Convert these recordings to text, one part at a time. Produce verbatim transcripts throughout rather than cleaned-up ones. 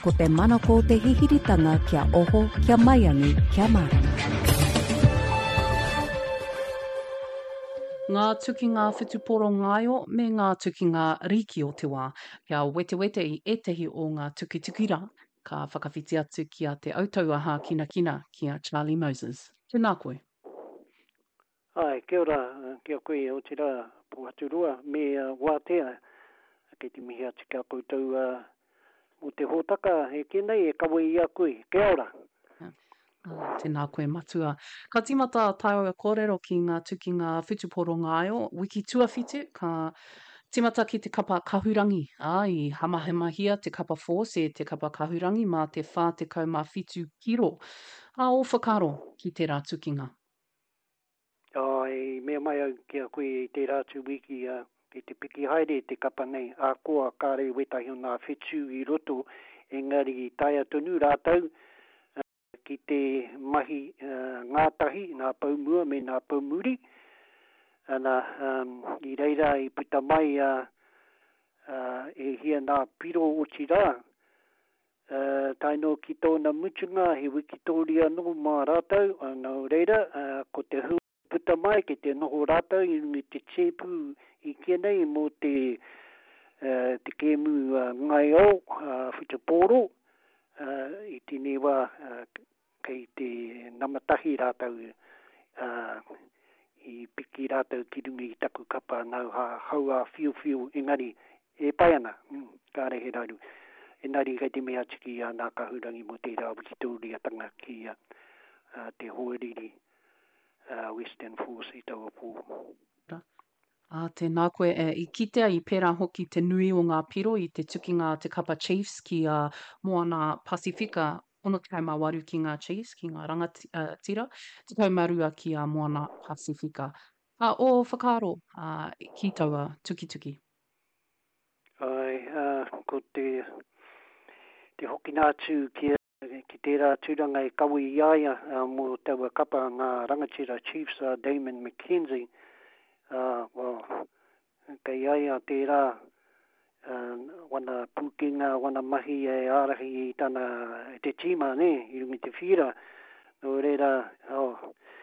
ko te manako te hihiritanga kia oho, kia maiangi, kia marama. Ngā tukinga whutuporo ngaio me ngā tukinga riki o te wā. Kia wete wete i etehi o ngā tukitukira, ka whakawhiti atu ki a te autauaha kina kina ki a Charlie Moses. Tēnā koe. Ai, kia ora, kia koe o te rā puhaturua, me uh, wātea, kei te mihi atu kia koutou uh, mo te hōtaka, he kenei e kawe i a koe, kia ora. Ah, tēnā koe matua. Ka timata tāua kōrero ki ngā tukinga whutuporo ngāio, wiki tuawhitu, ka timata ki te kapa kahurangi. Ah, i hamahemahia te kapa force, te kapa kahurangi, mā te whā te kaumā whitu kiro. A o whakaro ki te rā tukinga. Ai, mea mai au kia koe i te rātu wiki, uh, i te piki haere te kapa nei, a koa kāre wetahi o ngā whitu i roto, engari tai atonu rātau, ki te mahi uh, ngātahi, ngā paumua me ngā paumuri. Ana, um, i reira i puta mai uh, uh, e hia ngā piro o tira. Uh, taino ki tōna mutunga he wikitoria noho mā rātau. Ana reira, uh, ko te hu puta mai ki te noho rātau i rungi te tēpu i kenei mo te, uh, te kēmu uh, ngai au, uh, whituporo. Uh, I tini wā uh, kei te namatahi rātau uh, i piki rātau ki rungi i taku kapa nau ha haua whiu whiu engari e pai ana, mm, kāre he raru. Engari kei te mea tiki a nā kahurangi mo te rā wikitoria tanga ki uh, uh, te hoeriri uh, Western Force i taua pō. Ah, tēnā koe, e, i kitea i pērā hoki te nui o ngā piro i te tukinga te kapa Chiefs ki a uh, moana Pasifika, ono kaima waru ki ngā Chiefs, ki ngā rangatira, te kaumarua ki a uh, moana Pasifika. Ah, o whakaro uh, ki taua tuki tuki. Ai, uh, ko te, te hoki nātu ki, ki tērā tūranga e kawi iaia uh, mo taua kapa ngā rangatira Chiefs, uh, Damon McKenzie. Uh, well, kei aia tērā uh, wana pukinga, wana mahi e ārahi i tana te tīma, ne, i rungi te whira. No reira, oh,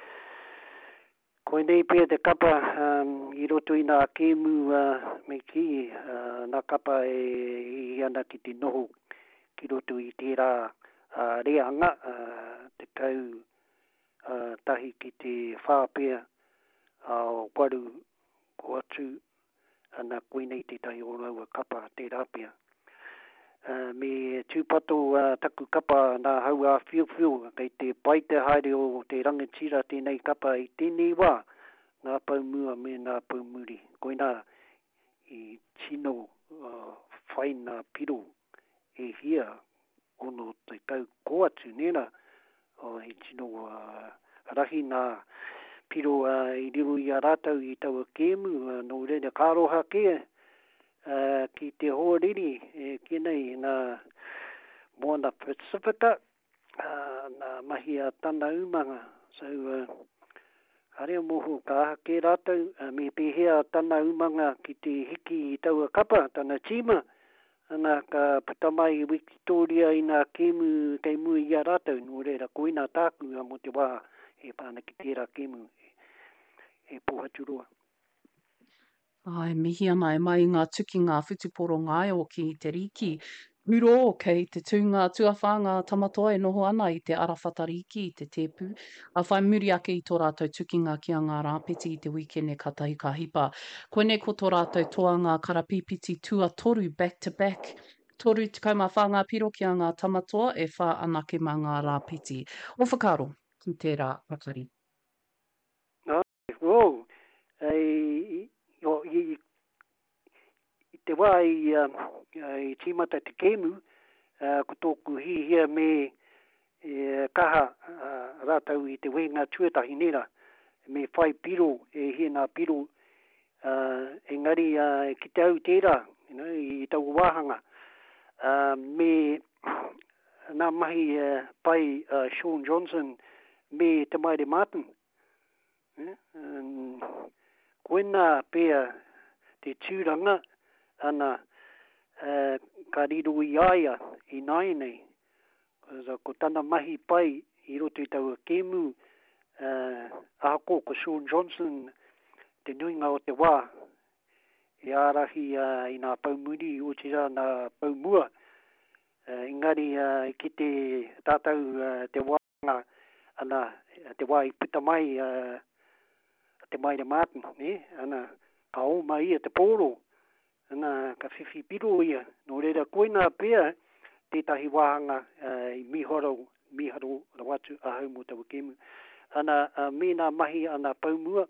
koe nei pēr te kapa um, i roto i nā kēmu uh, me ki, uh, nā kapa e i ana ki te noho ki roto i tērā uh, reanga, uh, te kau uh, tahi ki te whāpea au uh, waru ko atu ana koe nei te tai o raua kapa te rāpia. Uh, me tūpato uh, taku kapa nā haua whiu whiu kei te paite haere o te rangatira tēnei kapa i tēnei wā nā paumua me nā paumuri. Koe nā i tino uh, whai nā piro e hia ono te tau ko atu nena o i tino uh, rahi nā piro uh, i riru i a rātau i taua kēmu, uh, no reina kāroha ke, uh, ki te hoariri, e kenei nā moana Pacifica, uh, nā mahi a tana umanga. So, uh, harea moho ka aha ke rātau, uh, me pehea tana umanga ki te hiki i taua kapa, tana tīma, ana ka putamai i Wikitoria i nā kēmu kei mui i a rātau, no reira koina tāku a mo te wā, e pāna ki tērā kēmu e pōhaturua. Ai, mihi ana e mai ngā tuki ngā whutuporo ngāio ki te riki. Uro kei te tūnga tuawhanga tamatoa e noho ana i te arawhatariki i te tepu. A whai muri ake i tō rātou tukinga ki a ngā rāpiti i te weekend e katahi ka hipa. Koene ko tō rātou toa ngā karapipiti tua toru back to back. Toru te kaumā whanga piro ki a ngā tamatoa e wha anake mā ngā rāpiti. O whakaro ki tērā pakari. Wow, i, i, i, i te wā i, uh, i tīmata te kēmu, uh, ko tōku hihia me e, kaha uh, rātau i te wenga tuatahi nera, me whai piro, e hia nā piro, uh, engari uh, ki te au tērā, you know, i tau wāhanga, uh, me nā mahi uh, pai uh, Sean Johnson me te Maire Martin. Um, koena pēr te tūranga ana uh, ka riru i aia i nai nei. Ko tana mahi pai i roto i tau kemu, uh, ahako ko Sean Johnson, te nuinga o te wā, e arahi uh, i nā paumuri o tira nā paumua. Uh, ingari uh, ki te tātau uh, te wānga, ana te wā i puta mai, uh, te mai de Martin, ne? Ana ka o mai te poro, ana ka whiwhi piro ia, no reira koina pia, tētahi wāhanga uh, i mihoro, miharo rawatu a hau mo tau kemu. Ana uh, mena mahi ana paumua,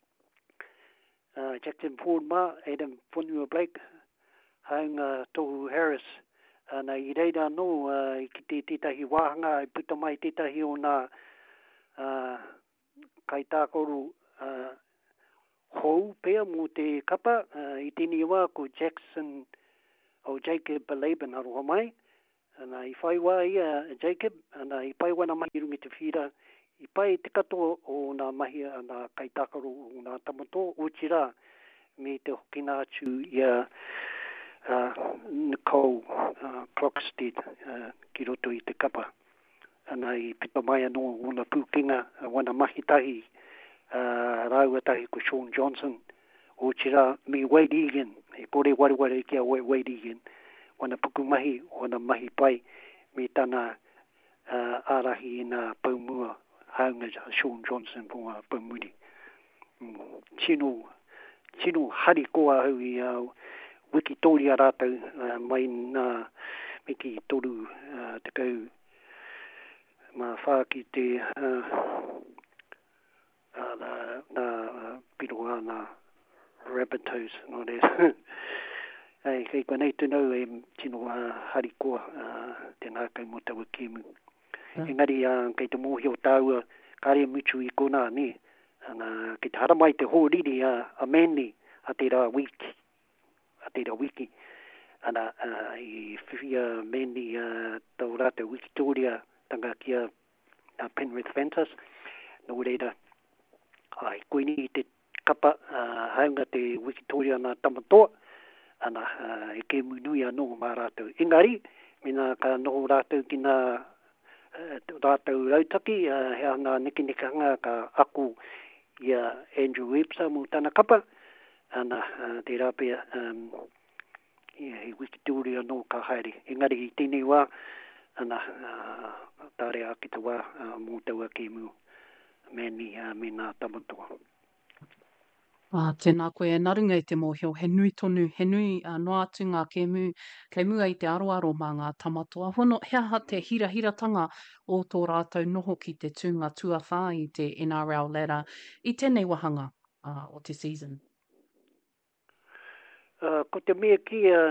uh, Jackson Ford Ma, Adam Funua Blake, haunga Tohu Harris, ana i reira no, uh, ki te tētahi wāhanga, i puta mai tētahi o nā uh, kai tākoru uh, hou pea mo te kapa, uh, i tēni wā ko Jackson o Jacob Laban aroha mai, ana i whai wā ia Jacob, ana i pai wana mahi rungi te whira, i pai te katoa o nā mahi ana kai tākaru o nā tamato, o tira me te hokina atu ia uh, Nicole uh, Clockstead uh, ki roto i te kapa. Ana i pita mai anō ona pūkinga, uh, wana mahi tahi, uh, rāua tahi ko Sean Johnson, o tira me Wade Egan, e kore wari wari kia Wade Egan, wana puku mahi, wana mahi pai, me tana uh, arahi i nā paumua, haunga Sean Johnson po a paumuri. Mm. Tino, tino hari koa hau i uh, Wikitoria rātau, uh, mai nā miki toru uh, te kau, mā whāki te uh, uh, nā, nā uh, piroa nā Rabbitohs, no re. Ei, kei kua nei tunau e tino uh, hari koa, uh, te ngā kai mo taua kemu. Yeah. Engari, uh, kei te mōhi o tāua, kāre mutu i kona ne, ana, kei te haramai te hōriri uh, a meni a te rā wiki, a te rā wiki, ana, uh, i whiwhia meni uh, tau rātou Wikitoria, tanga kia uh, Penrith Ventus, no reira, ai, koini i te kapa, uh, haunga te Wikitoria na tamatoa, ana, uh, e ke munui anō mā rātou. Engari, mina ka noho rātou ki nā uh, rātou rautaki, uh, he ana nikinikanga ka aku ia Andrew Webster mo tāna kapa, ana uh, te rāpea um, ia he Wikitoria no ka haere. Engari i tēnei wā, ana uh, tāre a ki te wā uh, mō taua kemu meni uh, me nā tamatoa. Ah, tēnā koe e narunga i te mōhio, he nui tonu, he nui uh, no atu ngā kemu, kei mua i te aroaro mā ngā tamatoa. Hono, hea ha te hira hiratanga o tō rātou noho ki te tūnga tuawhā i te N R L ladder i tēnei wahanga uh, o te season. Uh, ko te mea kia,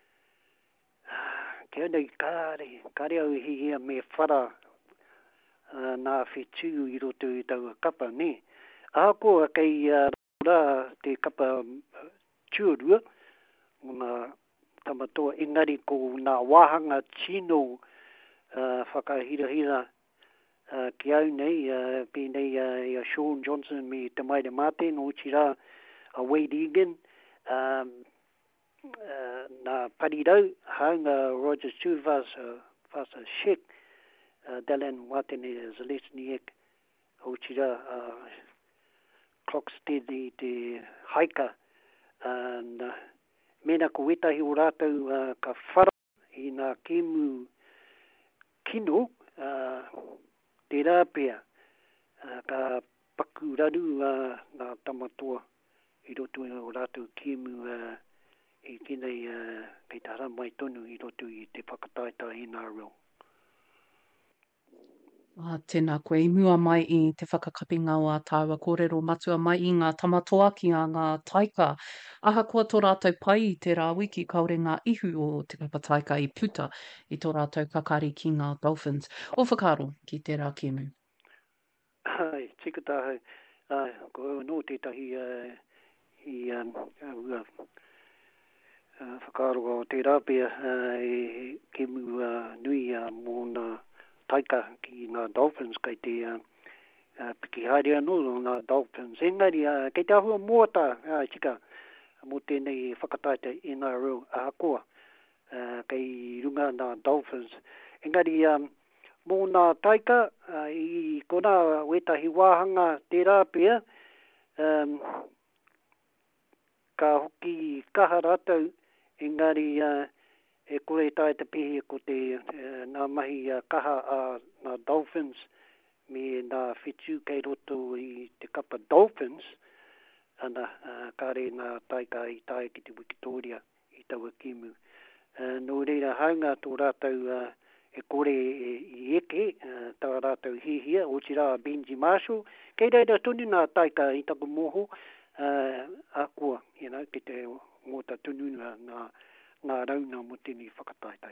kia nei kāre, kāre au hi hia me whara uh, nā whetū i roto i tau kapa, ne? Ahako a kei uh, rā te kapa tūrua, ngā tamatoa engari ko nā wāhanga tino uh, whakahira-hira uh, ki au nei, uh, ki nei uh, ia Sean Johnson me te Maire Martin, o tira a Wade Egan, um, uh, nā parirau, haunga Roger Stewart, Vasa Sheck, uh, Dylan Watene Zalesniak, o tira uh, Clockstead i te haika, and uh, mena ko wetahi o rātou uh, ka whara i nā kemu kino, uh, te rāpea, uh, ka paku raru uh, nā tamatoa i roto o rātou kemu uh, i kinei uh, kei tā ramai tonu i roto i te whakataita N R L. Ah, tēnā koe, i mua mai i te whakakapinga o a tāua kōrero matua mai i ngā tamatoa ki a ngā taika. Aha kua tō rātou pai i te rā wiki kaore ngā ihu o te kapa taika i puta i tō rātou kakari ki ngā Dolphins. O whakaro ki te rā kemu. Ai, tika tāhau. Ai, ko no tētahi uh, i um, uh, uh, whakaro o te rāpea uh, e kemu uh, nui uh, mō nā taika ki ngā Dolphins kei te uh, uh, piki haere anō ngā Dolphins. Engari, uh, kei te ahua mōta, uh, tika, mō tēnei whakataita N R L ahakoa. uh, kei runga na dolphins. Engari, um, mō nā taika, uh, i kona wetahi wāhanga te rā pia, um, ka hoki kaha rātou, engari, uh, e kore tae te pihi ko te uh, nā mahi uh, kaha a uh, nā dolphins, me nā whetū kei roto i te kapa dolphins, ana uh, kare nā taika i tae ki te Wikitoria i taua kimu. Uh, no reira haunga tō rātou uh, e kore e, i eke, uh, tā rātou hihia, o tira Benji Marshall, kei reira tunu nā taika i taku moho, uh, a kua, you know, ki te ngota tunu nā, nā, nā rauna mo tini whakataitai.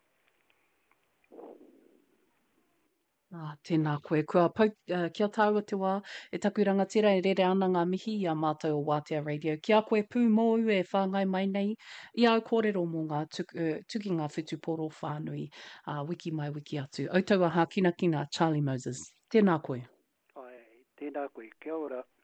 Ah, tēnā koe. Kua pau, uh, kia tāua te wā, e taku rangatira e rere ana ngā mihi i a mātou o Wātea Radio. Kia koe pū mōu e whāngai mai nei, i au kōrero mō ngā tuku, uh, tuki ngā whetū poro whānui, uh, wiki mai wiki atu. Autaua hā kina kina, Charlie Moses. Tēnā koe. Ai, tēnā koe. Kia ora.